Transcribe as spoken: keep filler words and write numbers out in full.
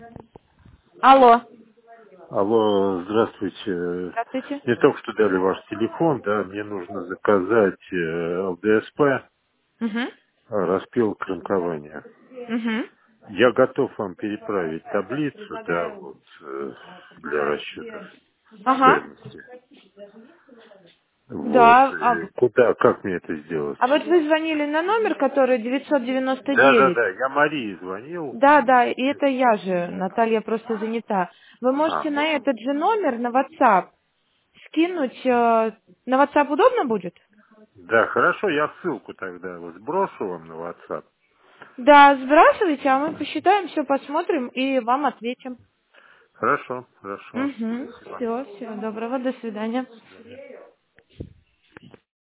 Алло. Алло, здравствуйте. Здравствуйте. Мне только что дали ваш телефон, да, мне нужно заказать э, ЛДСП, э, Угу. распил кранкования. Угу. Я готов вам переправить таблицу, да, вот, э, для расчетов Ага. стоимости. Вот. Да. А, И куда, как мне это сделать? а вот вы звонили на номер, который девятьсот девяносто Да, да, девять. да, я Марии звонил. Да, да, и это я же, Наталья просто занята. Вы можете А, на этот же номер, на WhatsApp, скинуть... э, на WhatsApp удобно будет? да, хорошо, я ссылку тогда вот сброшу вам на WhatsApp. Да, сбрасывайте, а мы посчитаем, все посмотрим и вам ответим. Хорошо, хорошо, Угу. спасибо. Все, всего доброго, до свидания. До свидания.